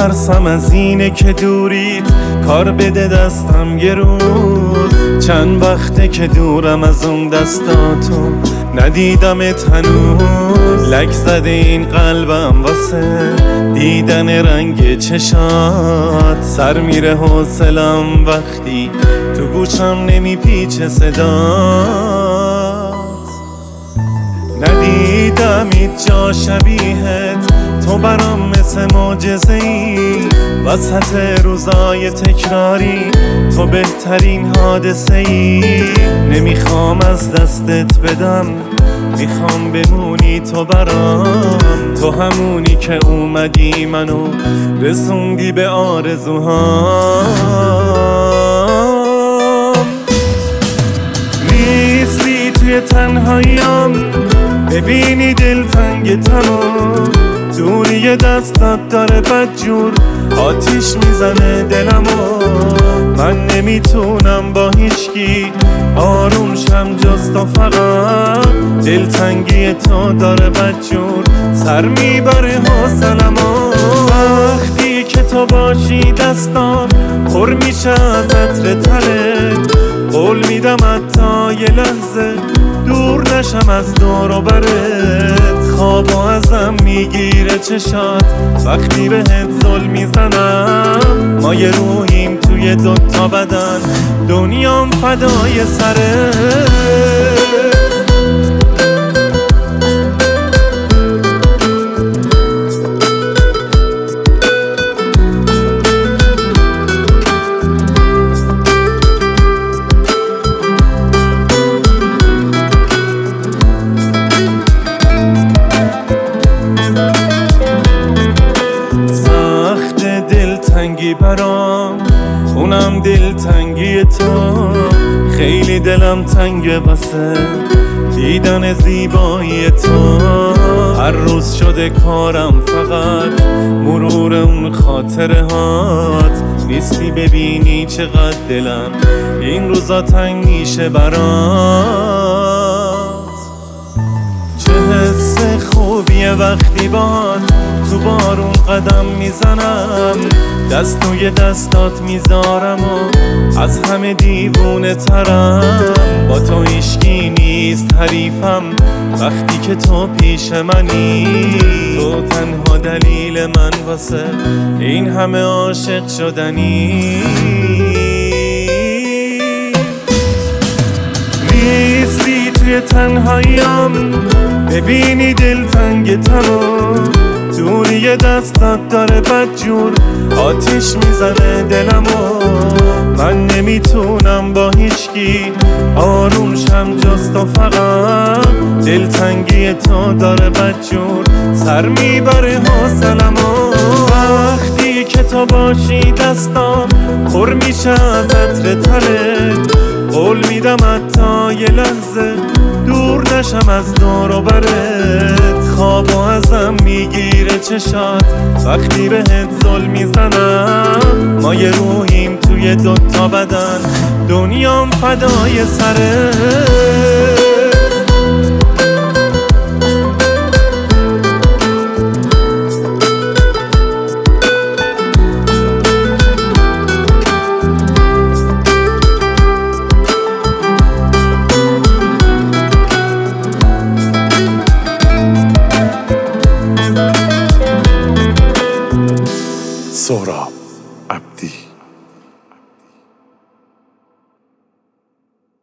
ترسم از اینه که دوریت کار بده دستم یه روز. چند وقته که دورم از اون دستاتو ندیدمت هنوز. لک زده این قلبم واسه دیدن رنگ چشات. سر میره حوصلم وقتی تو گوشم نمیپیچه صدات. ندیدم هیچ جا شبیهت، تو برام مثل معجزه‌ای. وسط روزای تکراری تو بهترین حادثه‌ای. نمیخوام از دستت بدم، میخوام بمونی تو برام. تو همونی که اومدی منو رسوندی به آرزوهام. نیستی توی تنهاییم، ببینی دلتنگتمو. دوری دستت داره بدجور آتیش میزنه دلمو. من نمیتونم با هیچکی آروم شم جز تو فقط. دلتنگی تو داره بدجور سر میبره حوصلمو. وقتی که تو باشی دستام پر میشه از عطر تنت. قول میدم حتی یه لحظه دور نشم از دور و برت. خوابو ازم میگیره چشات وقتی بهت زل میزنم. ما یه روحیم توی دوتا بدن، دنیام فدای سرت. دلتنگی برام اونم دلتنگی تو. خیلی دلم تنگه واسه دیدن زیبایی تو. هر روز شده کارم فقط مرور اون خاطره هات. نیستی ببینی چقدر دلم این روزا تنگ میشه برات. چه حس خوبیه وقتی باد تو بارون قدم میزنم. دست توی دستات میذارم و از همه دیوونه ترم. با تو هیچکی نیست حریفم وقتی که تو پیش منی. تو تنها دلیل من واسه این همه عاشق شدنی. نیستی توی تنهاییم، ببینی دلتنگتمو. دوری دستت داره بدجور آتیش میزنه دلمو. من نمیتونم با هیچکی آروم شم جز تو فقط. دلتنگی تو داره بدجور سر میبره حوصلمو. وقتی که تو باشی دستام پر میشه از عطر تنت. قول میدم حتی یه لحظه دور نشم از دور و برت. خوابو ازم میگیره چشات وقتی بهت زل میزنم. ما یه روحیم توی دوتا بدن، دنیام فدای سرت. سهراب عبدی.